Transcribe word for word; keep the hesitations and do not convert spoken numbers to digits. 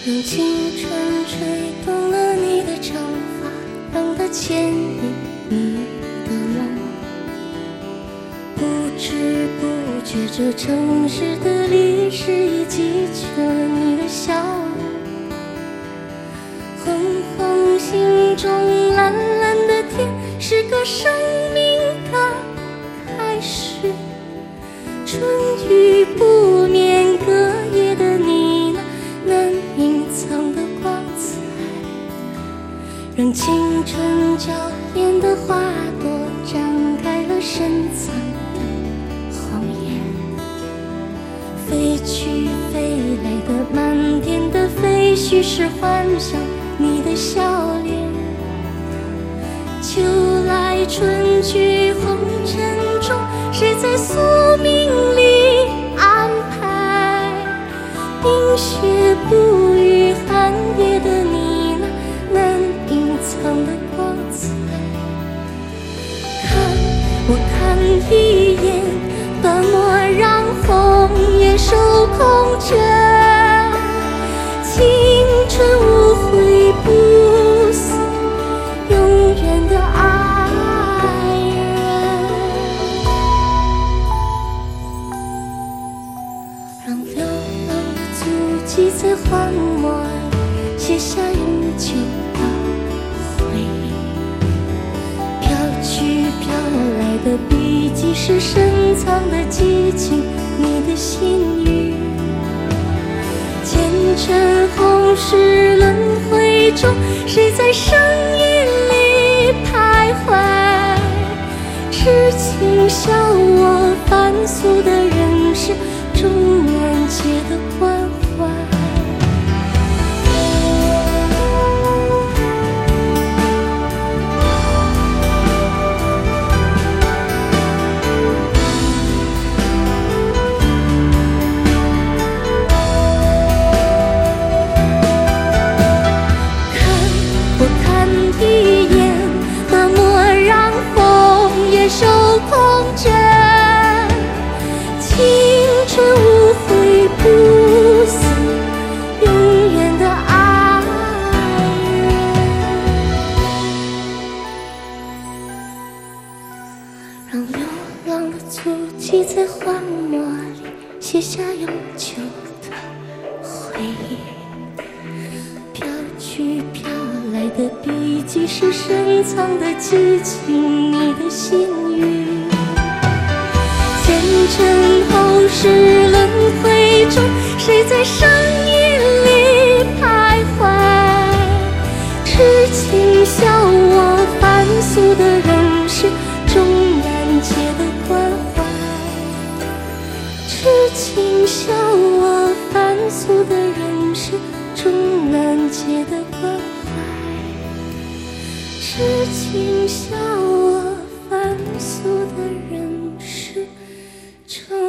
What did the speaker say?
让青春吹动了你的长发，让它牵引你的梦。不知不觉，这城市的历史已记着你的笑容。哼哼，心中蓝蓝的天是个生命的开始。春雨不眠，隔夜的你那难隐藏的光彩，让青春娇艳的花朵展开了深藏的红颜。飞去飞来的满天的飞絮是幻想你的笑脸。秋来春去红尘中，谁在宿命里安排？冰雪不语，寒夜的你那难隐藏的光彩。看我看一眼，断莫让红颜守空枕。青春无悔不死，永远的爱人。让流浪的足迹在荒漠里写下永久的回忆。飘去飘来的笔迹是深藏的激情，你的心语。前尘后世轮回中，谁在声音里徘徊？痴情笑我凡俗的人世，重难解的关怀。守空枕，青春无悔不死，永远的爱人。让流浪的足迹在荒漠里写下永久的回忆。飘去飘来的笔迹是深藏的激情，你的心语。前尘后世轮回中，谁在声音里徘徊？痴情笑我凡俗的人世，终难解的关怀。痴情笑我凡俗的人世，终难解的关怀。痴情笑我凡俗的人世，终